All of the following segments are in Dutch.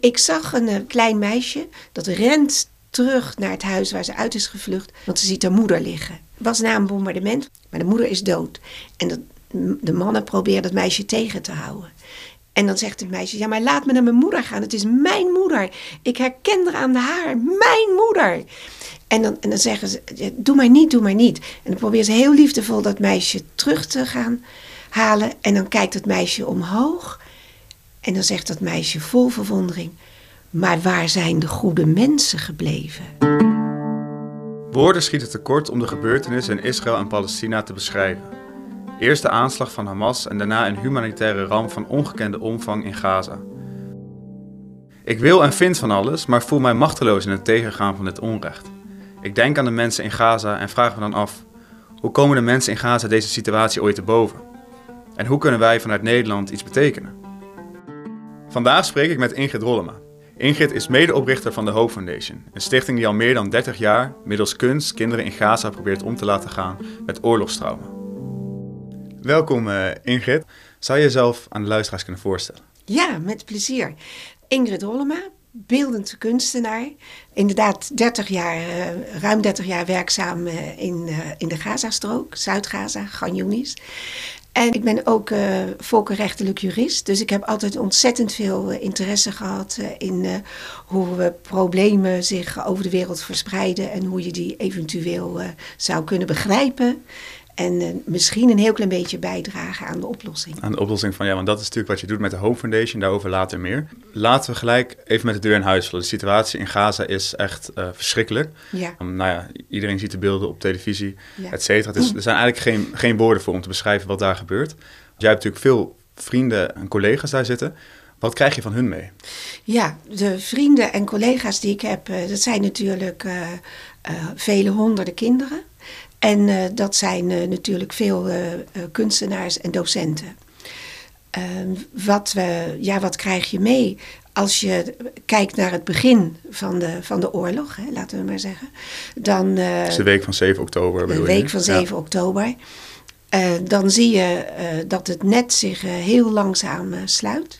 Ik zag een klein meisje dat rent terug naar het huis waar ze uit is gevlucht, want ze ziet haar moeder liggen. Het was na een bombardement, maar de moeder is dood. En de mannen proberen dat meisje tegen te houden. En dan zegt het meisje, ja, maar laat me naar mijn moeder gaan. Het is mijn moeder. Ik herken haar aan de haar. Mijn moeder. En dan zeggen ze, doe maar niet, doe maar niet. En dan proberen ze heel liefdevol dat meisje terug te gaan halen. En dan kijkt het meisje omhoog. En dan zegt dat meisje vol verwondering, maar waar zijn de goede mensen gebleven? Woorden schieten tekort om de gebeurtenissen in Israël en Palestina te beschrijven. Eerst de aanslag van Hamas en daarna een humanitaire ramp van ongekende omvang in Gaza. Ik wil en vind van alles, maar voel mij machteloos in het tegengaan van dit onrecht. Ik denk aan de mensen in Gaza en vraag me dan af, hoe komen de mensen in Gaza deze situatie ooit te boven? En hoe kunnen wij vanuit Nederland iets betekenen? Vandaag spreek ik met Ingrid Rollema. Ingrid is medeoprichter van de Hope Foundation, een stichting die al meer dan 30 jaar middels kunst kinderen in Gaza probeert om te laten gaan met oorlogstrauma. Welkom Ingrid. Zou je jezelf aan de luisteraars kunnen voorstellen? Ja, met plezier. Ingrid Rollema, beeldend kunstenaar. Inderdaad ruim 30 jaar werkzaam in de Gazastrook, Zuid-Gaza, Khan Younis. En ik ben ook volkenrechtelijk jurist, dus ik heb altijd ontzettend veel interesse gehad in hoe problemen zich over de wereld verspreiden en hoe je die eventueel zou kunnen begrijpen. En misschien een heel klein beetje bijdragen aan de oplossing. Aan de oplossing van, ja, want dat is natuurlijk wat je doet met de Hope Foundation, daarover later meer. Laten we gelijk even met de deur in huis vallen. De situatie in Gaza is echt verschrikkelijk. Ja. Iedereen ziet de beelden op televisie, Ja. et cetera. Er zijn eigenlijk geen woorden voor om te beschrijven wat daar gebeurt. Jij hebt natuurlijk veel vrienden en collega's daar zitten. Wat krijg je van hun mee? Ja, de vrienden en collega's die ik heb, dat zijn natuurlijk vele honderden kinderen. En dat zijn natuurlijk veel kunstenaars en docenten. Wat krijg je mee? Als je kijkt naar het begin van de oorlog, laten we maar zeggen. Dan, dus de week van 7 oktober. De week van 7 oktober. Dan zie je dat het net zich heel langzaam sluit.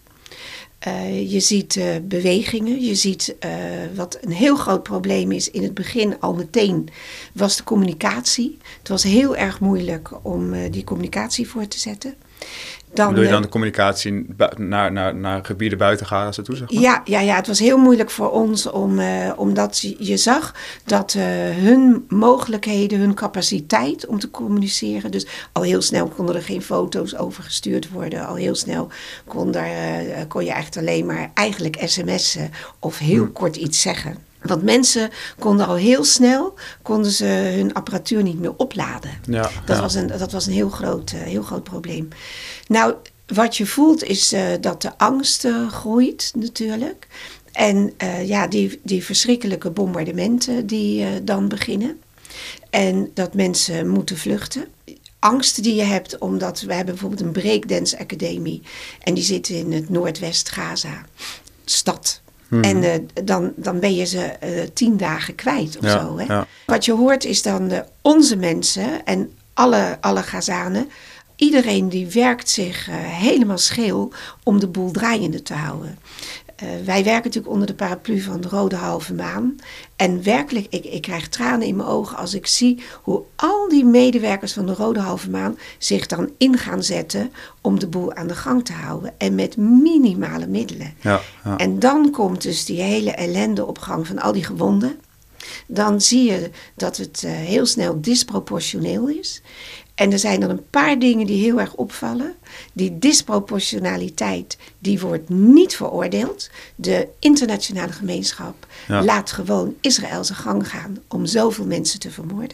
Je ziet bewegingen, je ziet wat een heel groot probleem is in het begin al meteen was de communicatie. Het was heel erg moeilijk om die communicatie voor te zetten. Bedoel je dan de communicatie naar gebieden buiten Gaza toe, zeg maar? Ja, het was heel moeilijk voor ons omdat je zag dat hun mogelijkheden, hun capaciteit om te communiceren. Dus al heel snel konden er geen foto's over gestuurd worden. Al heel snel kon je echt alleen maar eigenlijk sms'en of heel kort iets zeggen. Want mensen konden al heel snel hun apparatuur niet meer opladen. Ja, dat was een heel groot probleem. Nou, wat je voelt is dat de angst groeit natuurlijk. En die verschrikkelijke bombardementen die dan beginnen. En dat mensen moeten vluchten. Angst die je hebt, omdat we hebben bijvoorbeeld een breakdance academie. En die zit in het Noordwest Gaza, stad. En dan ben je ze 10 dagen kwijt of zo. Hè? Ja. Wat je hoort is dan onze mensen en alle Gazanen. Iedereen die werkt zich helemaal scheel om de boel draaiende te houden. Wij werken natuurlijk onder de paraplu van de Rode Halve Maan. En werkelijk, ik krijg tranen in mijn ogen als ik zie hoe al die medewerkers van de Rode Halve Maan zich dan in gaan zetten om de boel aan de gang te houden. En met minimale middelen. Ja. En dan komt dus die hele ellende op gang van al die gewonden. Dan zie je dat het heel snel disproportioneel is. En er zijn dan een paar dingen die heel erg opvallen. Die disproportionaliteit, die wordt niet veroordeeld. De internationale gemeenschap laat gewoon Israël zijn gang gaan om zoveel mensen te vermoorden.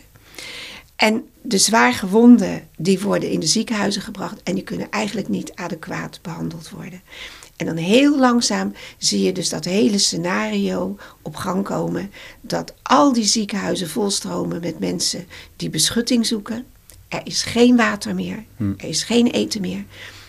En de zwaar gewonden, die worden in de ziekenhuizen gebracht en die kunnen eigenlijk niet adequaat behandeld worden. En dan heel langzaam zie je dus dat hele scenario op gang komen. Dat al die ziekenhuizen volstromen met mensen die beschutting zoeken. Er is geen water meer. Er is geen eten meer.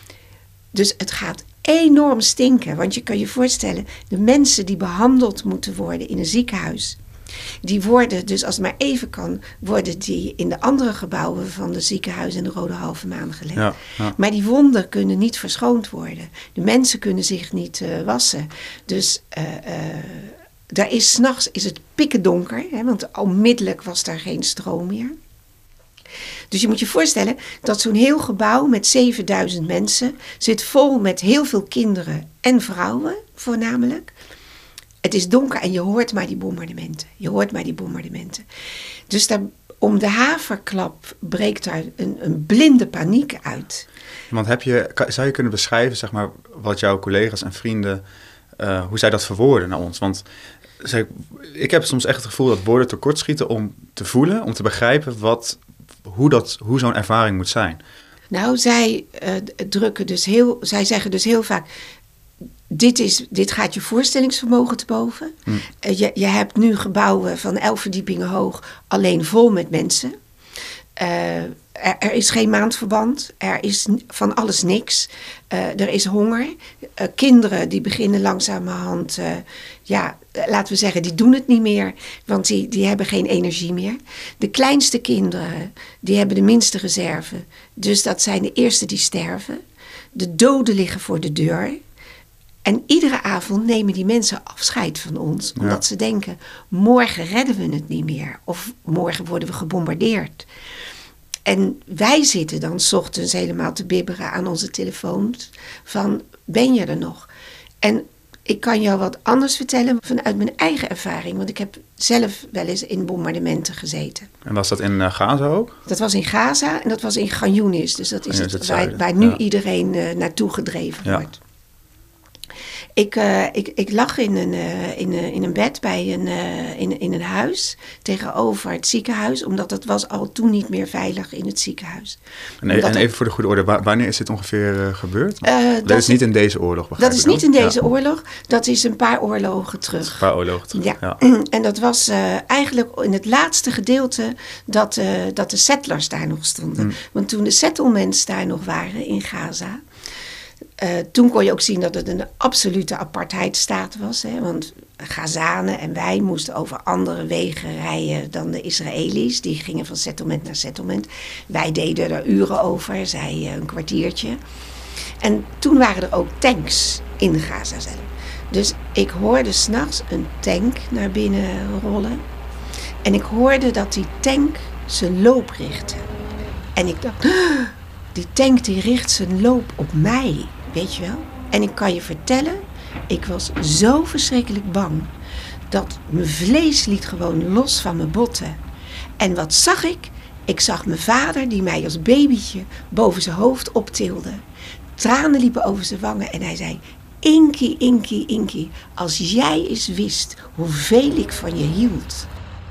Dus het gaat enorm stinken. Want je kan je voorstellen, de mensen die behandeld moeten worden in een ziekenhuis. Die worden, dus als het maar even kan, worden die in de andere gebouwen van de ziekenhuizen en de Rode Halve Maan gelegd. Ja. Maar die wonden kunnen niet verschoond worden. De mensen kunnen zich niet wassen. Dus daar is 's nachts is het pikken donker, hè, want onmiddellijk was daar geen stroom meer. Dus je moet je voorstellen dat zo'n heel gebouw met 7000 mensen zit vol met heel veel kinderen en vrouwen voornamelijk. Het is donker en je hoort maar die bombardementen. Dus daar, om de haverklap breekt daar een blinde paniek uit. Want zou je kunnen beschrijven, zeg maar, wat jouw collega's en vrienden, hoe zij dat verwoorden naar ons? Want ik heb soms echt het gevoel dat woorden tekortschieten om te voelen, om te begrijpen hoe zo'n ervaring moet zijn. Nou, zij zeggen dus heel vaak, dit gaat je voorstellingsvermogen te boven. Je hebt nu gebouwen van 11 verdiepingen hoog, alleen vol met mensen. Er is geen maandverband, er is van alles niks. Er is honger. Kinderen die beginnen langzamerhand, laten we zeggen, die doen het niet meer, want die hebben geen energie meer. De kleinste kinderen, die hebben de minste reserve, dus dat zijn de eerste die sterven. De doden liggen voor de deur. En iedere avond nemen die mensen afscheid van ons, omdat ze denken, morgen redden we het niet meer, of morgen worden we gebombardeerd. En wij zitten dan 's ochtends helemaal te bibberen aan onze telefoons van, ben je er nog? En ik kan jou wat anders vertellen vanuit mijn eigen ervaring, want ik heb zelf wel eens in bombardementen gezeten. En was dat in Gaza ook? Dat was in Gaza en dat was in Khan Younis, dus dat is waar nu iedereen naartoe gedreven wordt. Ik lag in een bed in een huis tegenover het ziekenhuis, omdat het was al toen niet meer veilig in het ziekenhuis. En even voor de goede orde, wanneer is dit ongeveer gebeurd? Dat is niet in deze oorlog, begrijp ik? Dat is niet in deze oorlog, dat is een paar oorlogen terug. Een paar oorlogen terug, ja. En dat was eigenlijk in het laatste gedeelte dat de settlers daar nog stonden. Want toen de settlements daar nog waren in Gaza, toen kon je ook zien dat het een absolute apartheidstaat was. Hè? Want Gazanen en wij moesten over andere wegen rijden dan de Israëli's. Die gingen van settlement naar settlement. Wij deden er uren over, zij een kwartiertje. En toen waren er ook tanks in Gaza zelf. Dus ik hoorde 's nachts een tank naar binnen rollen. En ik hoorde dat die tank zijn loop richtte. En ik dacht, die tank die richt zijn loop op mij. Weet je wel? En ik kan je vertellen, ik was zo verschrikkelijk bang dat mijn vlees liet gewoon los van mijn botten. En wat zag ik? Ik zag mijn vader die mij als babytje boven zijn hoofd optilde. Tranen liepen over zijn wangen en hij zei, Inkie, Inkie, Inkie, als jij eens wist hoeveel ik van je hield.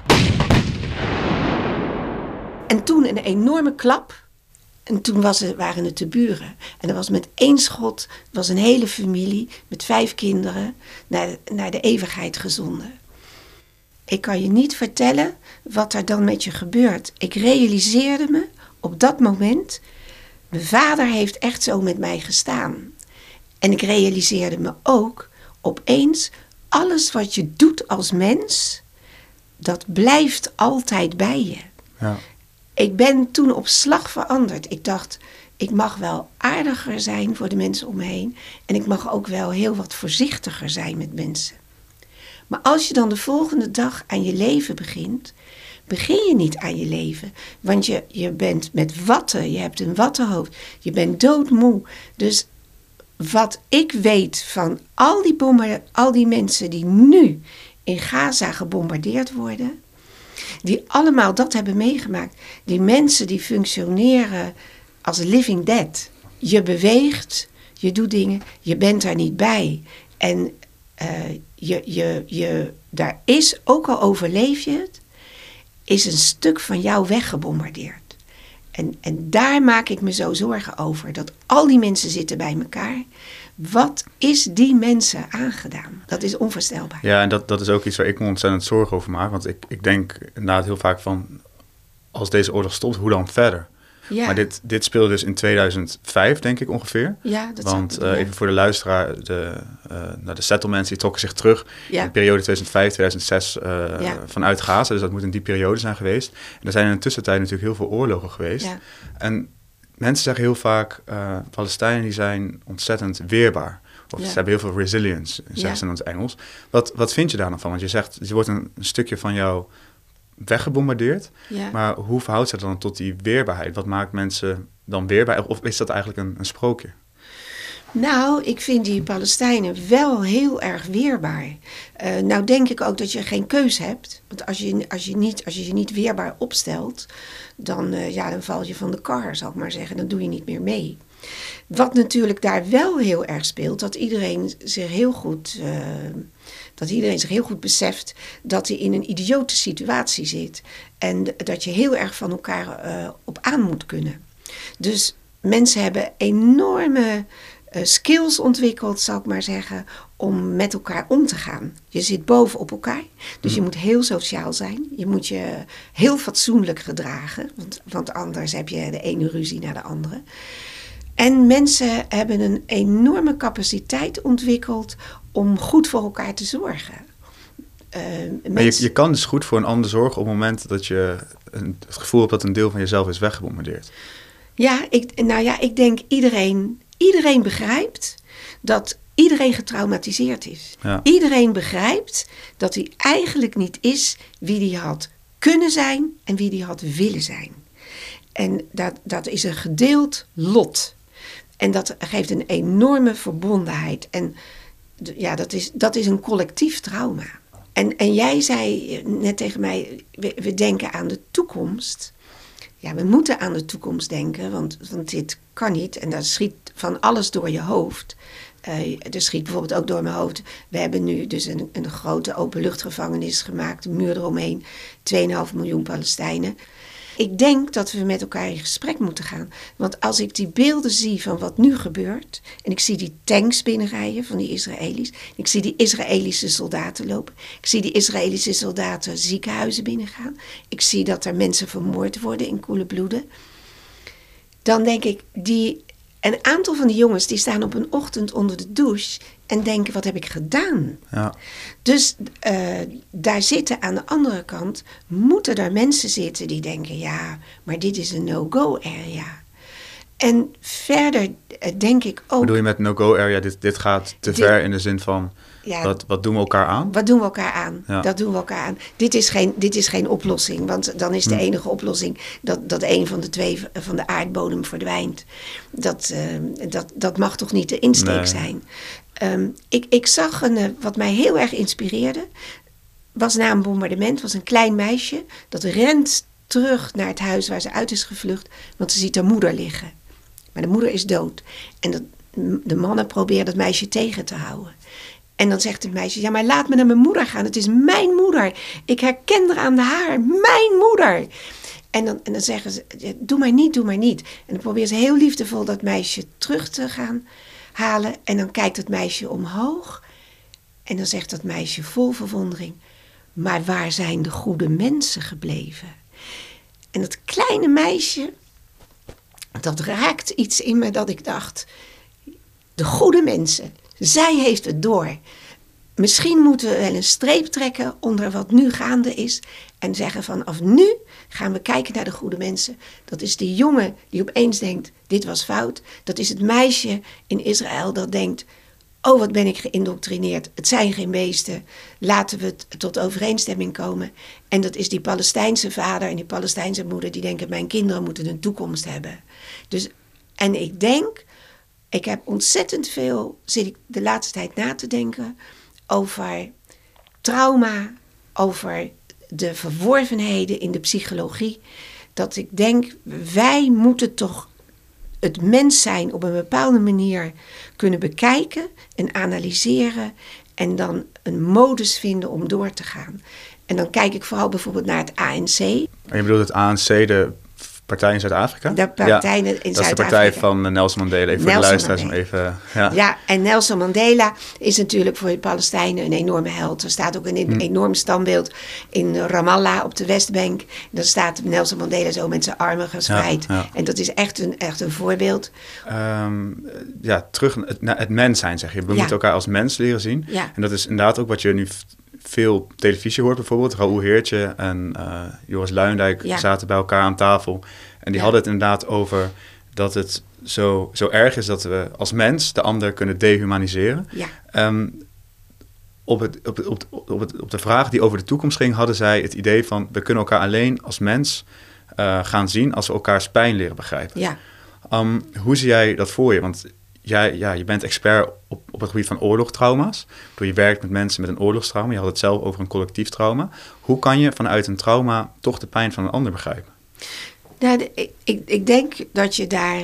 En toen een enorme klap. En toen waren het de buren. En er was met 1 schot, was een hele familie met 5 kinderen naar de eeuwigheid gezonden. Ik kan je niet vertellen wat er dan met je gebeurt. Ik realiseerde me op dat moment, mijn vader heeft echt zo met mij gestaan. En ik realiseerde me ook opeens, alles wat je doet als mens, dat blijft altijd bij je. Ja. Ik ben toen op slag veranderd. Ik dacht, ik mag wel aardiger zijn voor de mensen om me heen. En ik mag ook wel heel wat voorzichtiger zijn met mensen. Maar als je dan de volgende dag aan je leven begint, begin je niet aan je leven. Want je bent met watten, je hebt een wattenhoofd, je bent doodmoe. Dus wat ik weet van al die mensen die nu in Gaza gebombardeerd worden, die allemaal dat hebben meegemaakt. Die mensen die functioneren als living dead. Je je doet dingen, je bent daar niet bij. En daar is, ook al overleef je het, is een stuk van jou weggebombardeerd. En daar maak ik me zo zorgen over. Dat al die mensen zitten bij elkaar. Wat is die mensen aangedaan? Dat is onvoorstelbaar. Ja, en dat is ook iets waar ik me ontzettend zorgen over maak. Want ik denk inderdaad heel vaak van, als deze oorlog stopt, hoe dan verder? Ja. Maar dit speelde dus in 2005, denk ik ongeveer. Ja, dat Want zou kunnen, even voor de luisteraar, de settlements die trokken zich terug in de periode 2005, 2006 vanuit Gaza. Dus dat moet in die periode zijn geweest. En er zijn in de tussentijd natuurlijk heel veel oorlogen geweest. Ja. En mensen zeggen heel vaak, Palestijnen die zijn ontzettend weerbaar. Of ze hebben heel veel resilience, zeggen ze in het Engels. Wat vind je daar dan van? Want je zegt, je wordt een stukje van jou weggebombardeerd. Ja. Maar hoe verhoudt zich dat dan tot die weerbaarheid? Wat maakt mensen dan weerbaar? Of is dat eigenlijk een sprookje? Nou, ik vind die Palestijnen wel heel erg weerbaar. Nou denk ik ook dat je geen keus hebt. Want als je je niet weerbaar opstelt, dan val je van de kar, zal ik maar zeggen. Dan doe je niet meer mee. Wat natuurlijk daar wel heel erg speelt, dat iedereen zich heel goed beseft dat hij in een idiote situatie zit. En dat je heel erg van elkaar op aan moet kunnen. Dus mensen hebben enorme skills ontwikkeld, zal ik maar zeggen, om met elkaar om te gaan. Je zit bovenop elkaar, dus je moet heel sociaal zijn. Je moet je heel fatsoenlijk gedragen, want anders heb je de ene ruzie naar de andere. En mensen hebben een enorme capaciteit ontwikkeld om goed voor elkaar te zorgen. Maar je kan dus goed voor een ander zorgen op het moment dat je het gevoel hebt dat een deel van jezelf is weggebombardeerd. Ja, ik denk iedereen begrijpt dat iedereen getraumatiseerd is. Ja. Iedereen begrijpt dat hij eigenlijk niet is wie hij had kunnen zijn en wie hij had willen zijn. En dat is een gedeeld lot. En dat geeft een enorme verbondenheid. En ja, dat is een collectief trauma. En jij zei net tegen mij, we denken aan de toekomst. Ja, we moeten aan de toekomst denken, want dit kan niet. En daar schiet van alles door je hoofd. Er schiet bijvoorbeeld ook door mijn hoofd. We hebben nu dus een grote openluchtgevangenis gemaakt, een muur eromheen, 2,5 miljoen Palestijnen. Ik denk dat we met elkaar in gesprek moeten gaan. Want als ik die beelden zie van wat nu gebeurt, en ik zie die tanks binnenrijden van die Israëli's, ik zie die Israëlische soldaten lopen, ik zie die Israëlische soldaten ziekenhuizen binnengaan, ik zie dat er mensen vermoord worden in koele bloeden, dan denk ik, een aantal van die jongens die staan op een ochtend onder de douche en denken, wat heb ik gedaan? Ja. Dus daar zitten aan de andere kant, moeten er mensen zitten die denken, ja, maar dit is een no-go area. En verder denk ik ook... Wat bedoel je met no-go area? Dit gaat te ver in de zin van, wat doen we elkaar aan? Wat doen we elkaar aan? Ja. Dat doen we elkaar aan. Dit is geen oplossing, want dan is de enige oplossing dat een van de twee van de aardbodem verdwijnt. Dat mag toch niet de insteek zijn? Ik zag wat mij heel erg inspireerde, was na een bombardement, was een klein meisje dat rent terug naar het huis waar ze uit is gevlucht, want ze ziet haar moeder liggen. Maar de moeder is dood. En de mannen proberen dat meisje tegen te houden. En dan zegt het meisje, ja, maar laat me naar mijn moeder gaan. Het is mijn moeder. Ik herken haar aan de haar. Mijn moeder. En dan zeggen ze, doe maar niet. En dan probeert ze heel liefdevol dat meisje terug te gaan halen. En dan kijkt het meisje omhoog. En dan zegt dat meisje vol verwondering, maar waar zijn de goede mensen gebleven? En dat kleine meisje, dat raakt iets in me dat ik dacht, de goede mensen, zij heeft het door. Misschien moeten we wel een streep trekken onder wat nu gaande is en zeggen vanaf nu gaan we kijken naar de goede mensen. Dat is de jongen die opeens denkt, dit was fout. Dat is het meisje in Israël dat denkt, oh, wat ben ik geïndoctrineerd. Het zijn geen beesten. Laten we tot overeenstemming komen. En dat is die Palestijnse vader en die Palestijnse moeder die denken, mijn kinderen moeten een toekomst hebben. Dus, en ik denk, ik heb ontzettend veel, zit ik de laatste tijd na te denken over trauma, over de verworvenheden in de psychologie. Dat ik denk, wij moeten toch het mens zijn op een bepaalde manier kunnen bekijken en analyseren en dan een modus vinden om door te gaan. En dan kijk ik vooral bijvoorbeeld naar het ANC. En je bedoelt het ANC, de partij in Zuid-Afrika? De partij in Zuid-Afrika. Dat is de Zuid-Afrika. partij van Nelson Mandela. Even voor de luisteraars om even... Ja, en Nelson Mandela is natuurlijk voor de Palestijnen een enorme held. Er staat ook een enorm standbeeld in Ramallah op de Westbank. Daar staat Nelson Mandela zo met zijn armen gespreid. Ja. En dat is echt een voorbeeld. Terug naar het mens zijn, zeg je. We moeten elkaar als mens leren zien. Ja. En dat is inderdaad ook wat je nu veel op televisie hoort bijvoorbeeld. Raoul Heertje en Joris Luijendijk zaten bij elkaar aan tafel. En die hadden het inderdaad over dat het zo erg is dat we als mens de ander kunnen dehumaniseren. Ja. Op de vraag die over de toekomst ging, hadden zij het idee van... we kunnen elkaar alleen als mens gaan zien als we elkaars pijn leren begrijpen. Ja. Hoe zie jij dat voor je? Want je bent expert op het gebied van oorlogstrauma's. Je werkt met mensen met een oorlogstrauma. Je had het zelf over een collectief trauma. Hoe kan je vanuit een trauma toch de pijn van een ander begrijpen? Nou, ik denk dat je daar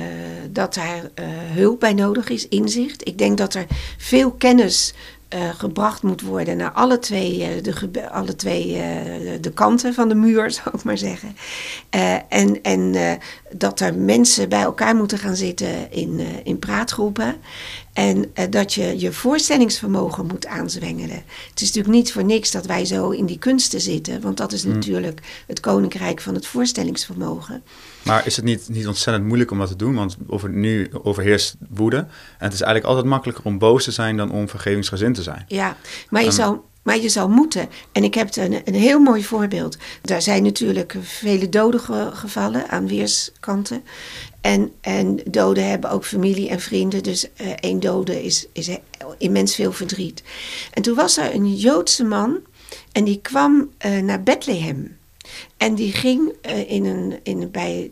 hulp bij nodig is, inzicht. Ik denk dat er veel kennis gebracht moet worden naar alle twee de kanten van de muur, zou ik maar zeggen. Dat er mensen bij elkaar moeten gaan zitten in praatgroepen. En dat je je voorstellingsvermogen moet aanzwengelen. Het is natuurlijk niet voor niks dat wij zo in die kunsten zitten. Want dat is natuurlijk het koninkrijk van het voorstellingsvermogen. Maar is het niet ontzettend moeilijk om dat te doen? Want nu overheerst woede. En het is eigenlijk altijd makkelijker om boos te zijn dan om vergevingsgezind te zijn. Ja, maar je zou moeten. En ik heb een heel mooi voorbeeld. Daar zijn natuurlijk vele doden gevallen aan weerskanten. En doden hebben ook familie en vrienden. Dus één dode is immens veel verdriet. En toen was er een Joodse man. En die kwam naar Bethlehem. En die ging bij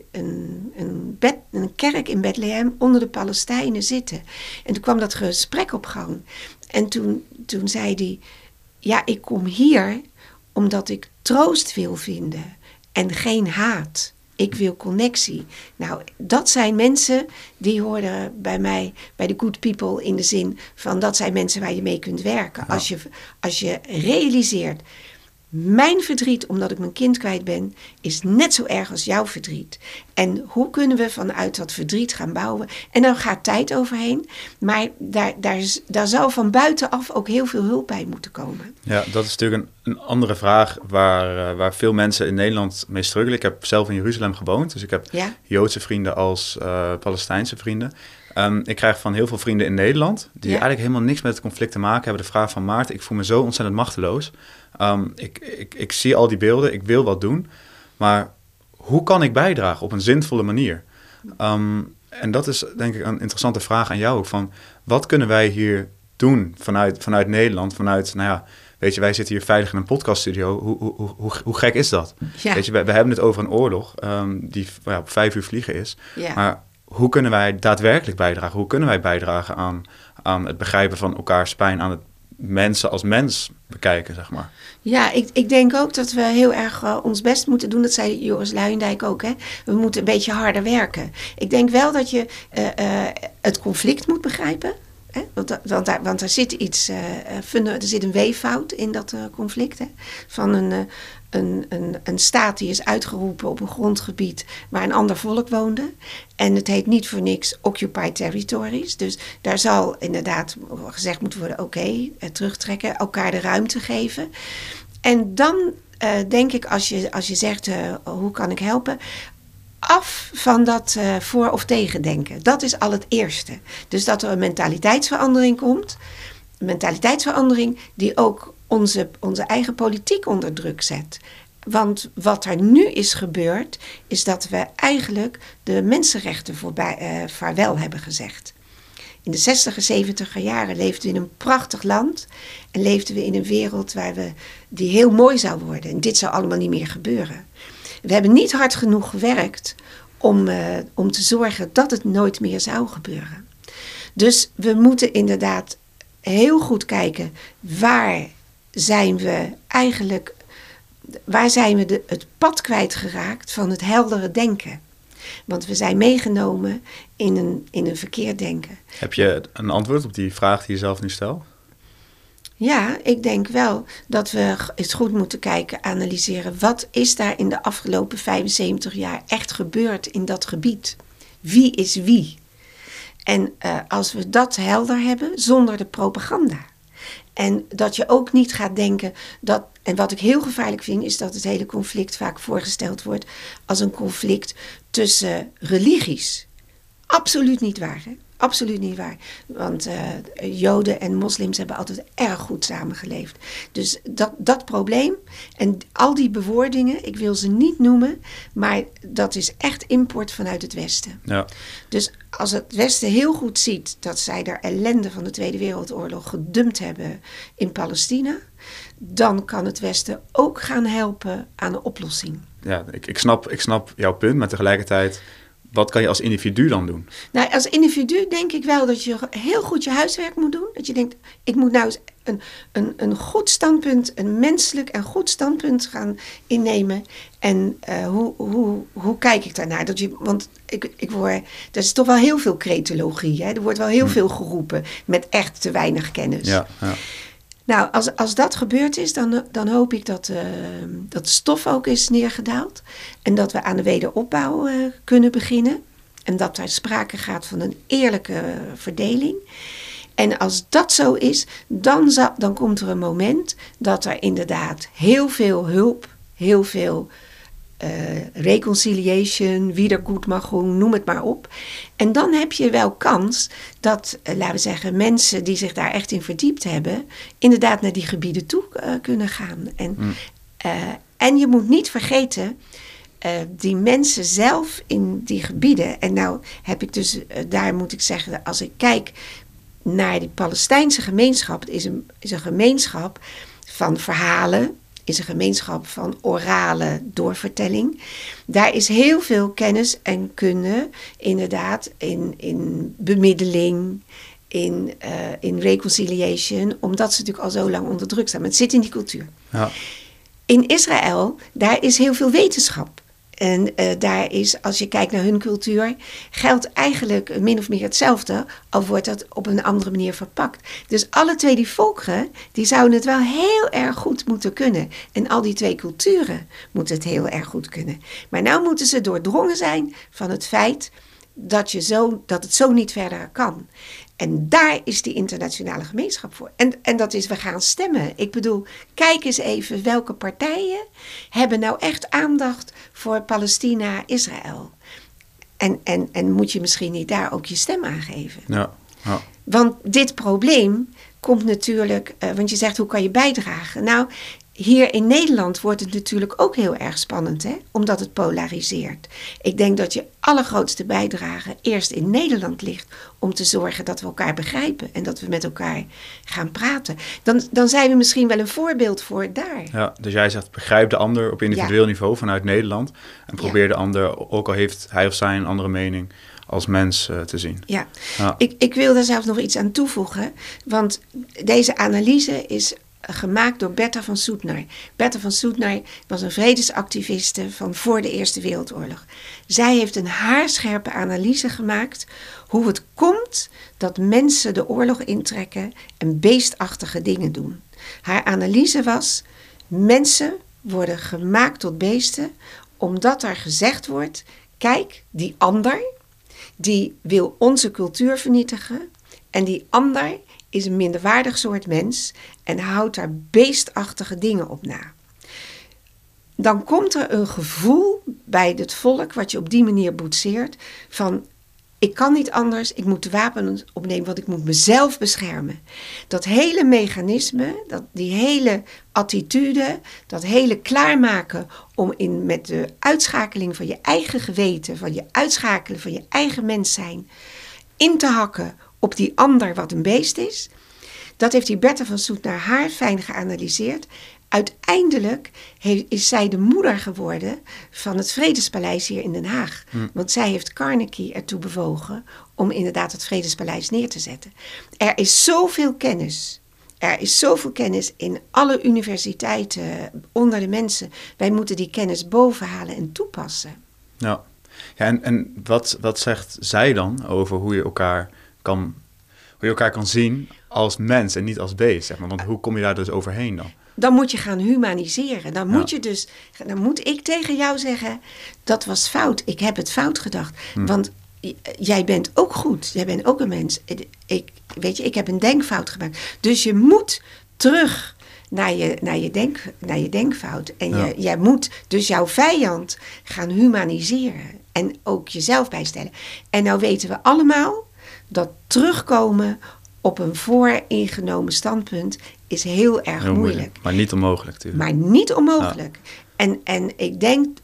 een kerk in Bethlehem onder de Palestijnen zitten. En toen kwam dat gesprek op gang. En toen zei hij... Ja, ik kom hier omdat ik troost wil vinden en geen haat. Ik wil connectie. Nou, dat zijn mensen die horen bij mij, bij de good people, in de zin van dat zijn mensen waar je mee kunt werken. Ja. Als je realiseert, mijn verdriet omdat ik mijn kind kwijt ben, is net zo erg als jouw verdriet. En hoe kunnen we vanuit dat verdriet gaan bouwen? En dan gaat tijd overheen. Maar daar zou van buitenaf ook heel veel hulp bij moeten komen. Ja, dat is natuurlijk een andere vraag waar veel mensen in Nederland mee struggelen. Ik heb zelf in Jeruzalem gewoond. Dus ik heb Joodse vrienden als Palestijnse vrienden. Ik krijg van heel veel vrienden in Nederland, die eigenlijk helemaal niks met het conflict te maken hebben, de vraag van Maarten, ik voel me zo ontzettend machteloos. Ik zie al die beelden, ik wil wat doen, maar hoe kan ik bijdragen op een zinvolle manier? En dat is denk ik een interessante vraag aan jou ook, van wat kunnen wij hier doen vanuit Nederland, weet je, wij zitten hier veilig in een podcaststudio, hoe gek is dat? Ja. Weet je, we hebben het over een oorlog die op 5 uur vliegen is, maar hoe kunnen wij daadwerkelijk bijdragen? Hoe kunnen wij bijdragen aan het begrijpen van elkaars pijn, aan het mensen als mens bekijken, zeg maar? Ja, ik denk ook dat we heel erg ons best moeten doen. Dat zei Joris Luijendijk ook, hè. We moeten een beetje harder werken. Ik denk wel dat je het conflict moet begrijpen. Hè? Want er zit iets, er zit een weeffout in dat conflict. Hè? Van een staat die is uitgeroepen op een grondgebied waar een ander volk woonde. En het heet niet voor niks Occupied Territories. Dus daar zal inderdaad gezegd moeten worden, oké, terugtrekken, elkaar de ruimte geven. En dan denk ik, als je zegt, hoe kan ik helpen? Af van dat voor- of tegendenken. Dat is al het eerste. Dus dat er een mentaliteitsverandering komt. Een mentaliteitsverandering die ook onze eigen politiek onder druk zet. Want wat er nu is gebeurd, is dat we eigenlijk de mensenrechten vaarwel hebben gezegd. In de 60er, 70er jaren leefden we in een prachtig land. En leefden we in een wereld die heel mooi zou worden. En dit zou allemaal niet meer gebeuren. We hebben niet hard genoeg gewerkt om te zorgen dat het nooit meer zou gebeuren. Dus we moeten inderdaad heel goed kijken, waar zijn we het pad kwijtgeraakt van het heldere denken. Want we zijn meegenomen in een verkeerd denken. Heb je een antwoord op die vraag die je zelf nu stelt? Ja, ik denk wel dat we eens goed moeten kijken, analyseren. Wat is daar in de afgelopen 75 jaar echt gebeurd in dat gebied? Wie is wie? En als we dat helder hebben, zonder de propaganda. En dat je ook niet gaat denken dat... En wat ik heel gevaarlijk vind, is dat het hele conflict vaak voorgesteld wordt als een conflict tussen religies. Absoluut niet waar, hè? Absoluut niet waar. Want Joden en moslims hebben altijd erg goed samengeleefd. Dus dat probleem en al die bewoordingen, ik wil ze niet noemen, maar dat is echt import vanuit het Westen. Ja. Dus als het Westen heel goed ziet dat zij de ellende van de Tweede Wereldoorlog gedumpt hebben in Palestina, dan kan het Westen ook gaan helpen aan een oplossing. Ja, ik snap jouw punt, maar tegelijkertijd, wat kan je als individu dan doen? Nou, als individu denk ik wel dat je heel goed je huiswerk moet doen. Dat je denkt, ik moet nou eens een goed standpunt, een menselijk en goed standpunt gaan innemen. En hoe kijk ik daarnaar? Want ik hoor, er is toch wel heel veel cretologie. Hè? Er wordt wel heel veel geroepen met echt te weinig kennis. Ja. Nou, als dat gebeurd is, dan hoop ik dat de stof ook is neergedaald. En dat we aan de wederopbouw kunnen beginnen. En dat er sprake gaat van een eerlijke verdeling. En als dat zo is, dan komt er een moment dat er inderdaad heel veel hulp, heel veel reconciliation, wiedergutmachung, noem het maar op. En dan heb je wel kans dat, laten we zeggen, mensen die zich daar echt in verdiept hebben, inderdaad naar die gebieden toe kunnen gaan. En je moet niet vergeten, die mensen zelf in die gebieden, en nou heb ik dus, daar moet ik zeggen, als ik kijk naar die Palestijnse gemeenschap, het is een gemeenschap van verhalen, is een gemeenschap van orale doorvertelling. Daar is heel veel kennis en kunde, inderdaad, in bemiddeling, in reconciliation, omdat ze natuurlijk al zo lang onder druk staan. Maar het zit in die cultuur. Ja. In Israël, daar is heel veel wetenschap. En daar is, als je kijkt naar hun cultuur, geldt eigenlijk min of meer hetzelfde, al wordt dat op een andere manier verpakt. Dus alle twee die volkeren, die zouden het wel heel erg goed moeten kunnen. En al die twee culturen moeten het heel erg goed kunnen. Maar nou moeten ze doordrongen zijn van het feit dat het zo niet verder kan. En daar is die internationale gemeenschap voor. En dat is, we gaan stemmen. Ik bedoel, kijk eens even welke partijen hebben nou echt aandacht voor Palestina, Israël. En moet je misschien niet daar ook je stem aan geven. Ja. Want dit probleem komt natuurlijk, want je zegt hoe kan je bijdragen? Nou, hier in Nederland wordt het natuurlijk ook heel erg spannend, hè? Omdat het polariseert. Ik denk dat je allergrootste bijdrage eerst in Nederland ligt om te zorgen dat we elkaar begrijpen en dat we met elkaar gaan praten. Dan zijn we misschien wel een voorbeeld voor daar. Ja, dus jij zegt begrijp de ander op individueel niveau vanuit Nederland en probeer de ander, ook al heeft hij of zij een andere mening, als mens te zien. Ja. Ik wil daar zelfs nog iets aan toevoegen, want deze analyse is gemaakt door Bertha van Suttner. Bertha van Suttner was een vredesactiviste van voor de Eerste Wereldoorlog. Zij heeft een haarscherpe analyse gemaakt hoe het komt dat mensen de oorlog intrekken en beestachtige dingen doen. Haar analyse was, mensen worden gemaakt tot beesten omdat er gezegd wordt, kijk, die ander, die wil onze cultuur vernietigen en die ander is een minderwaardig soort mens en houdt daar beestachtige dingen op na. Dan komt er een gevoel bij het volk, wat je op die manier boetseert, van ik kan niet anders, ik moet de wapens opnemen, want ik moet mezelf beschermen. Dat hele mechanisme, die hele attitude, dat hele klaarmaken om met de uitschakeling van je eigen geweten, van je uitschakelen van je eigen mens zijn, in te hakken op die ander wat een beest is. Dat heeft die Bertha van Suttner haar fijn geanalyseerd. Uiteindelijk is zij de moeder geworden van het Vredespaleis hier in Den Haag. Want zij heeft Carnegie ertoe bewogen om inderdaad het Vredespaleis neer te zetten. Er is zoveel kennis. Er is zoveel kennis in alle universiteiten onder de mensen. Wij moeten die kennis bovenhalen en toepassen. Ja, en wat zegt zij dan over hoe je elkaar kan zien als mens en niet als beest, zeg maar. Want hoe kom je daar dus overheen dan? Dan moet je gaan humaniseren. Dan moet ik tegen jou zeggen, dat was fout. Ik heb het fout gedacht. Want jij bent ook goed. Jij bent ook een mens. Ik heb een denkfout gemaakt. Dus je moet terug naar je denkfout. En jij moet dus jouw vijand gaan humaniseren. En ook jezelf bijstellen. En nou weten we allemaal dat terugkomen op een vooringenomen standpunt is heel erg moeilijk. Maar niet onmogelijk natuurlijk. Maar niet onmogelijk. Ja. En ik denk,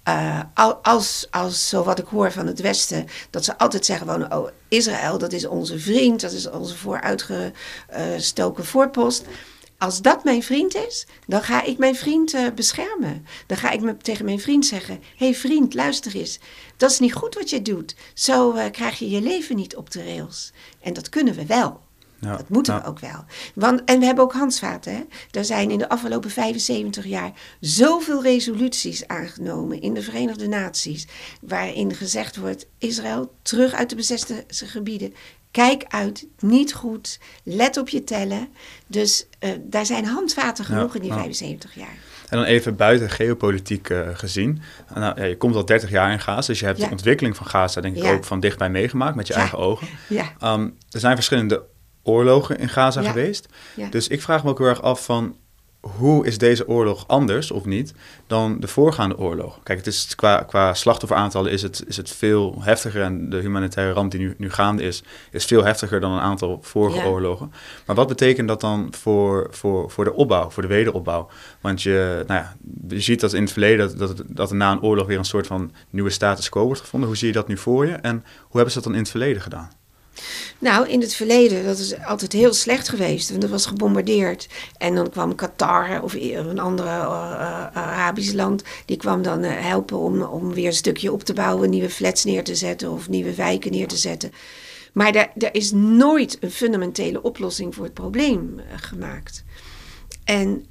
als zo wat ik hoor van het Westen, dat ze altijd zeggen van, oh, Israël, dat is onze vriend, dat is onze vooruitgestoken voorpost. Als dat mijn vriend is, dan ga ik mijn vriend beschermen. Dan ga ik tegen mijn vriend zeggen, hé vriend, luister eens. Dat is niet goed wat je doet. Zo krijg je je leven niet op de rails. En dat kunnen we wel. Ja, dat moeten we ook wel. En we hebben ook handvaten. Hè? Er zijn in de afgelopen 75 jaar zoveel resoluties aangenomen in de Verenigde Naties, waarin gezegd wordt, Israël, terug uit de bezette gebieden. Kijk uit, niet goed, let op je tellen. Dus daar zijn handvaten genoeg in die 75 jaar. En dan even buiten geopolitiek gezien. Nou, je komt al 30 jaar in Gaza, dus je hebt de ontwikkeling van Gaza denk ik ook van dichtbij meegemaakt met je eigen ogen. Ja. Er zijn verschillende oorlogen in Gaza geweest. Ja. Dus ik vraag me ook heel erg af van, hoe is deze oorlog anders, of niet, dan de voorgaande oorlog? Kijk, het is qua slachtofferaantallen is het veel heftiger en de humanitaire ramp die nu gaande is veel heftiger dan een aantal vorige oorlogen. Maar wat betekent dat dan voor de opbouw, voor de wederopbouw? Want je ziet dat in het verleden dat er na een oorlog weer een soort van nieuwe status quo wordt gevonden. Hoe zie je dat nu voor je en hoe hebben ze dat dan in het verleden gedaan? Nou, in het verleden, dat is altijd heel slecht geweest. Want er was gebombardeerd. En dan kwam Qatar of een ander Arabisch land. Die kwam dan helpen om weer een stukje op te bouwen. Nieuwe flats neer te zetten of nieuwe wijken neer te zetten. Maar er is nooit een fundamentele oplossing voor het probleem gemaakt. En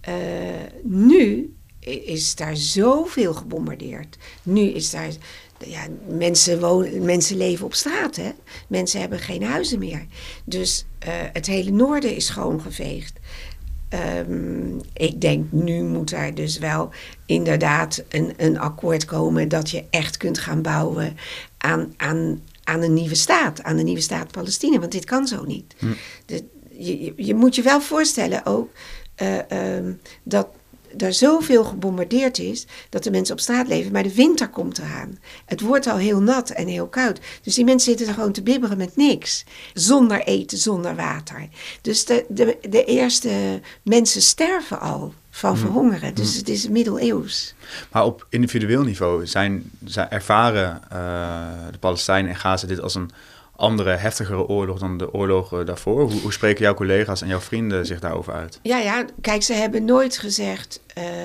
nu is daar zoveel gebombardeerd. Nu is daar... Ja, mensen leven op straat, hè. Mensen hebben geen huizen meer. Dus het hele noorden is schoongeveegd. Ik denk, nu moet daar dus wel inderdaad een akkoord komen dat je echt kunt gaan bouwen aan een nieuwe staat. Aan een nieuwe staat Palestina, want dit kan zo niet. Je moet je wel voorstellen ook dat er zoveel gebombardeerd is dat de mensen op straat leven, maar de winter komt eraan. Het wordt al heel nat en heel koud. Dus die mensen zitten er gewoon te bibberen met niks. Zonder eten, zonder water. Dus de eerste mensen sterven al van verhongeren. Dus het is middeleeuws. Maar op individueel niveau ervaren de Palestijnen en Gaza dit als een andere, heftigere oorlog dan de oorlogen daarvoor? Hoe spreken jouw collega's en jouw vrienden zich daarover uit? Ja, kijk, ze hebben nooit gezegd...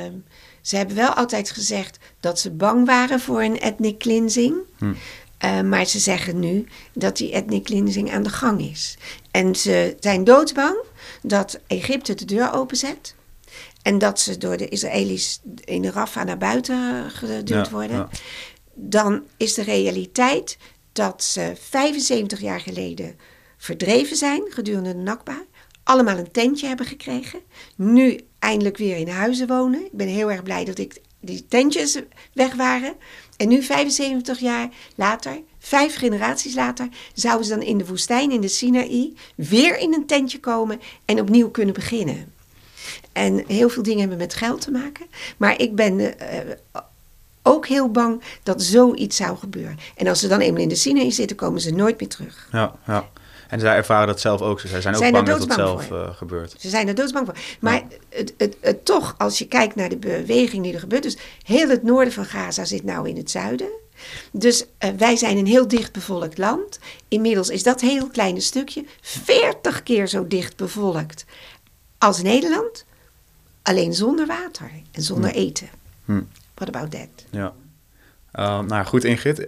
ze hebben wel altijd gezegd dat ze bang waren voor een ethnic cleansing. Maar ze zeggen nu dat die ethnic cleansing aan de gang is. En ze zijn doodsbang dat Egypte de deur openzet. En dat ze door de Israëli's in de Rafah naar buiten geduwd worden. Ja. Dan is de realiteit dat ze 75 jaar geleden verdreven zijn gedurende de Nakba. Allemaal een tentje hebben gekregen. Nu eindelijk weer in huizen wonen. Ik ben heel erg blij dat die tentjes weg waren. En nu 75 jaar later, 5 generaties later, zouden ze dan in de woestijn, in de Sinaï, weer in een tentje komen en opnieuw kunnen beginnen. En heel veel dingen hebben met geld te maken. Maar ik ben ook heel bang dat zoiets zou gebeuren. En als ze dan eenmaal in de Sinaï zitten, komen ze nooit meer terug. Ja. En zij ervaren dat zelf ook. Zij zijn ook bang dat het zelf gebeurt. Ze zijn er doodsbang voor. Maar het toch, als je kijkt naar de beweging die er gebeurt. Dus heel het noorden van Gaza zit nou in het zuiden. Dus wij zijn een heel dicht bevolkt land. Inmiddels is dat heel kleine stukje 40 keer zo dicht bevolkt als Nederland. Alleen zonder water en zonder eten. What about that? Ja. Nou goed, Ingrid.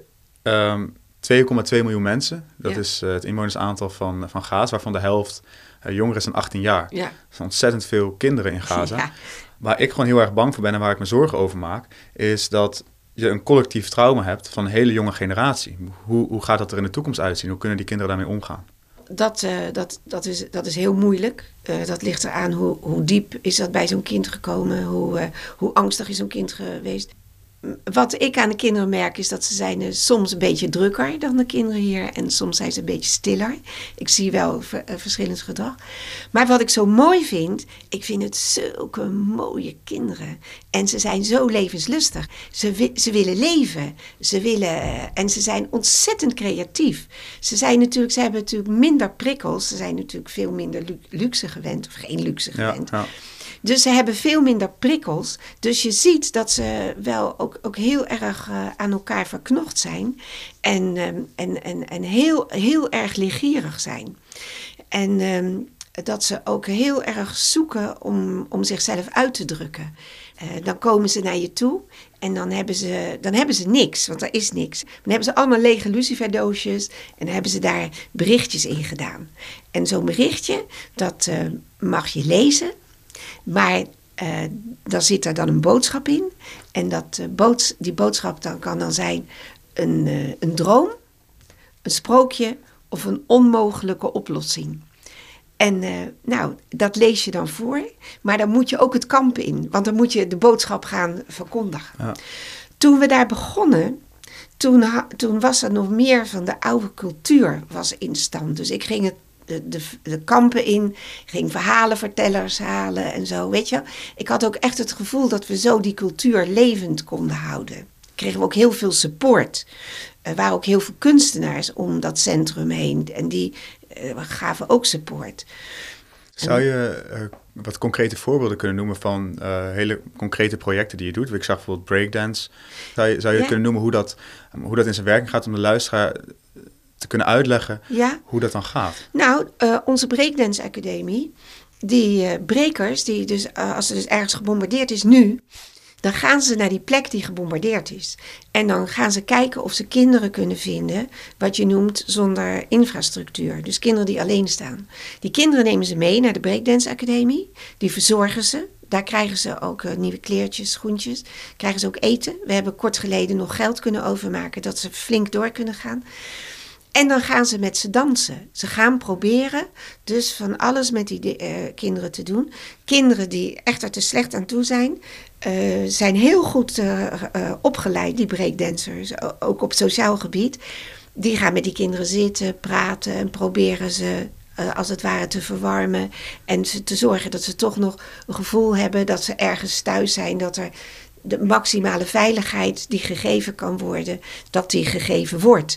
2,2 miljoen mensen. Dat is het inwonersaantal van Gaza, waarvan de helft jonger is dan 18 jaar. Ja. Er zijn ontzettend veel kinderen in Gaza. Ja. Waar ik gewoon heel erg bang voor ben en waar ik me zorgen over maak, is dat je een collectief trauma hebt van een hele jonge generatie. Hoe gaat dat er in de toekomst uitzien? Hoe kunnen die kinderen daarmee omgaan? dat is heel moeilijk. Dat ligt eraan hoe diep is dat bij zo'n kind gekomen. Hoe angstig is zo'n kind geweest. Wat ik aan de kinderen merk is dat ze zijn soms een beetje drukker dan de kinderen hier. En soms zijn ze een beetje stiller. Ik zie wel verschillend gedrag. Maar wat ik zo mooi vind, ik vind het zulke mooie kinderen. En ze zijn zo levenslustig. Ze willen leven. En ze zijn ontzettend creatief. Ze hebben natuurlijk minder prikkels. Ze zijn natuurlijk veel minder luxe gewend. Of geen luxe gewend. Ja. Dus ze hebben veel minder prikkels. Dus je ziet dat ze wel ook heel erg aan elkaar verknocht zijn. En heel, heel erg leergierig zijn. En dat ze ook heel erg zoeken om zichzelf uit te drukken. Dan komen ze naar je toe en dan hebben ze niks, want er is niks. Dan hebben ze allemaal lege luciferdoosjes en dan hebben ze daar berichtjes in gedaan. En zo'n berichtje, dat mag je lezen. Maar dan zit er dan een boodschap in. En die boodschap kan dan zijn een droom, een sprookje of een onmogelijke oplossing. En dat lees je dan voor. Maar dan moet je ook het kamp in. Want dan moet je de boodschap gaan verkondigen. Ja. Toen we daar begonnen, toen was er nog meer van de oude cultuur was in stand. Dus ik ging de kampen in, ging verhalenvertellers halen en zo, weet je. Ik had ook echt het gevoel dat we zo die cultuur levend konden houden. Kregen we ook heel veel support. Er waren ook heel veel kunstenaars om dat centrum heen en die gaven ook support. Zou je wat concrete voorbeelden kunnen noemen van hele concrete projecten die je doet? Ik zag bijvoorbeeld breakdance. Zou je kunnen noemen hoe dat in zijn werking gaat om de luisteraar te kunnen uitleggen hoe dat dan gaat? Nou, onze Breakdance Academie, die brekers, die dus, als er dus ergens gebombardeerd is nu, dan gaan ze naar die plek die gebombardeerd is. En dan gaan ze kijken of ze kinderen kunnen vinden, wat je noemt zonder infrastructuur. Dus kinderen die alleen staan. Die kinderen nemen ze mee naar de Breakdance Academie, die verzorgen ze. Daar krijgen ze ook nieuwe kleertjes, schoentjes, krijgen ze ook eten. We hebben kort geleden nog geld kunnen overmaken, dat ze flink door kunnen gaan. En dan gaan ze met ze dansen. Ze gaan proberen dus van alles met die kinderen te doen. Kinderen die echt er te slecht aan toe zijn heel goed opgeleid, die breakdancers, ook op sociaal gebied. Die gaan met die kinderen zitten, praten en proberen ze als het ware te verwarmen. En te zorgen dat ze toch nog een gevoel hebben dat ze ergens thuis zijn, dat er de maximale veiligheid die gegeven kan worden, dat die gegeven wordt.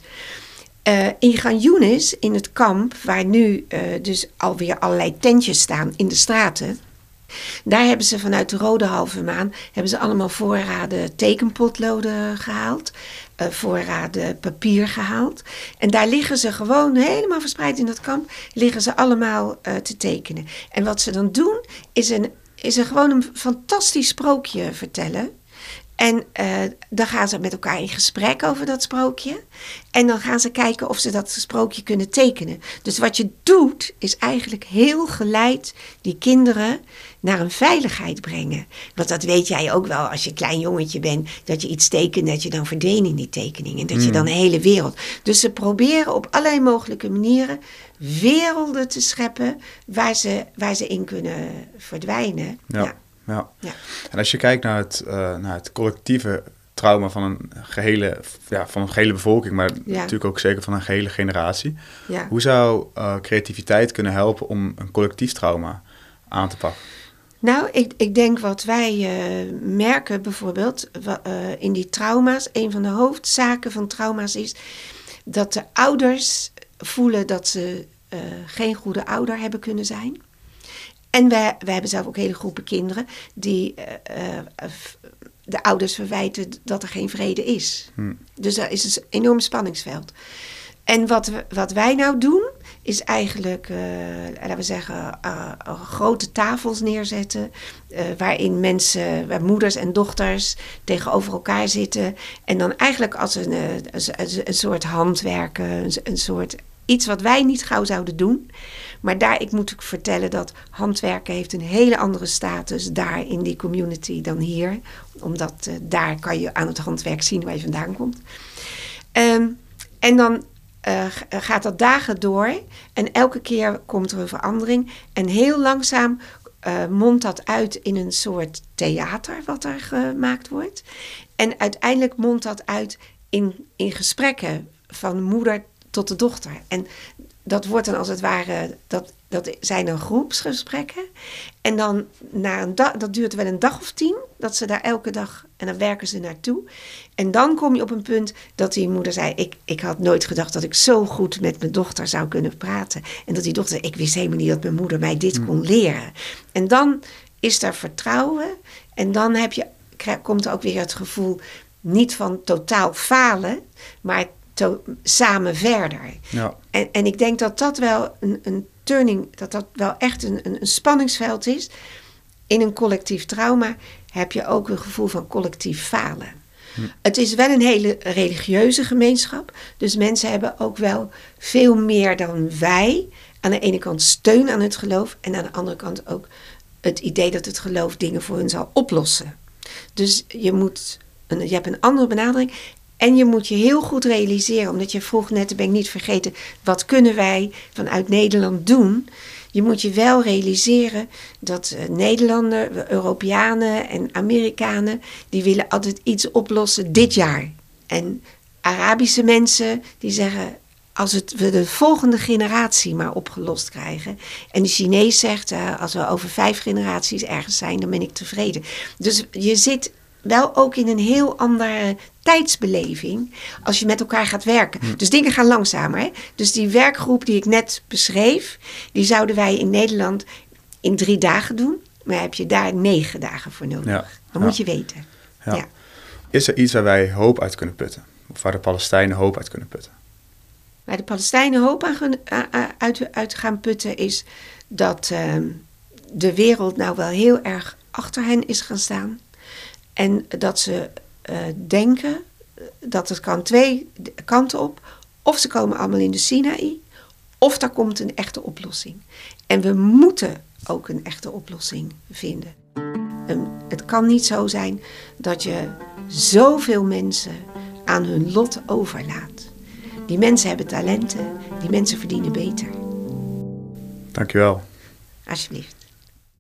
In Gan Yunis, in het kamp, waar nu dus alweer allerlei tentjes staan in de straten, daar hebben ze vanuit de Rode Halve Maan allemaal voorraden tekenpotloden gehaald, voorraden papier gehaald. En daar liggen ze gewoon helemaal verspreid in dat kamp, liggen ze allemaal te tekenen. En wat ze dan doen, is gewoon een fantastisch sprookje vertellen. En dan gaan ze met elkaar in gesprek over dat sprookje. En dan gaan ze kijken of ze dat sprookje kunnen tekenen. Dus wat je doet, is eigenlijk heel geleid die kinderen naar een veiligheid brengen. Want dat weet jij ook wel als je een klein jongetje bent, dat je iets tekent, dat je dan verdwijnt in die tekening. En dat je dan een hele wereld. Dus ze proberen op allerlei mogelijke manieren werelden te scheppen waar ze in kunnen verdwijnen. Ja. En als je kijkt naar het collectieve trauma van een gehele bevolking, maar natuurlijk ook zeker van een gehele generatie. Ja. Hoe zou creativiteit kunnen helpen om een collectief trauma aan te pakken? Nou, ik denk wat wij merken bijvoorbeeld in die trauma's, een van de hoofdzaken van trauma's is dat de ouders voelen dat ze geen goede ouder hebben kunnen zijn. En wij hebben zelf ook hele groepen kinderen die de ouders verwijten dat er geen vrede is. Dus daar is een enorm spanningsveld. En wat wij nou doen, is eigenlijk, laten we zeggen, grote tafels neerzetten. Waarin waar moeders en dochters tegenover elkaar zitten. En dan eigenlijk als een soort handwerken, een soort iets wat wij niet gauw zouden doen. Maar ik moet ook vertellen dat handwerken heeft een hele andere status daar in die community dan hier. Omdat daar kan je aan het handwerk zien waar je vandaan komt. En dan gaat dat dagen door. En elke keer komt er een verandering. En heel langzaam mondt dat uit in een soort theater wat er gemaakt wordt. En uiteindelijk mondt dat uit in gesprekken van moeder tot de dochter. En dat wordt dan als het ware, dat zijn dan groepsgesprekken. En dan dat duurt wel een dag of 10, dat ze daar elke dag, en dan werken ze naartoe. En dan kom je op een punt dat die moeder zei, ik had nooit gedacht dat ik zo goed met mijn dochter zou kunnen praten. En dat die dochter, ik wist helemaal niet dat mijn moeder mij dit kon leren. En dan is er vertrouwen en dan komt er ook weer het gevoel niet van totaal falen, maar samen verder. Ja. En ik denk dat dat wel een turning, dat wel echt een spanningsveld is. In een collectief trauma heb je ook een gevoel van collectief falen. Het is wel een hele religieuze gemeenschap. Dus mensen hebben ook wel veel meer dan wij. Aan de ene kant steun aan het geloof. En aan de andere kant ook het idee dat het geloof dingen voor hun zal oplossen. Dus je hebt een andere benadering. En je moet je heel goed realiseren, omdat je vroeg net, dat ben ik niet vergeten, wat kunnen wij vanuit Nederland doen? Je moet je wel realiseren dat Nederlanders, Europeanen en Amerikanen, die willen altijd iets oplossen dit jaar. En Arabische mensen, die zeggen, als we de volgende generatie maar opgelost krijgen. En de Chinees zegt, als we over 5 generaties ergens zijn, dan ben ik tevreden. Dus je zit wel ook in een heel andere tijdsbeleving als je met elkaar gaat werken. Dus dingen gaan langzamer. Hè? Dus die werkgroep die ik net beschreef, die zouden wij in Nederland in 3 dagen doen. Maar heb je daar 9 dagen voor nodig. Ja. Dat moet je weten. Ja. Ja. Is er iets waar wij hoop uit kunnen putten? Of waar de Palestijnen hoop uit kunnen putten? Waar de Palestijnen hoop uit gaan putten is dat de wereld nou wel heel erg achter hen is gaan staan. En dat ze denken dat het kan 2 kanten op. Of ze komen allemaal in de Sinaï, of daar komt een echte oplossing. En we moeten ook een echte oplossing vinden. Het kan niet zo zijn dat je zoveel mensen aan hun lot overlaat. Die mensen hebben talenten, die mensen verdienen beter. Dankjewel. Alsjeblieft.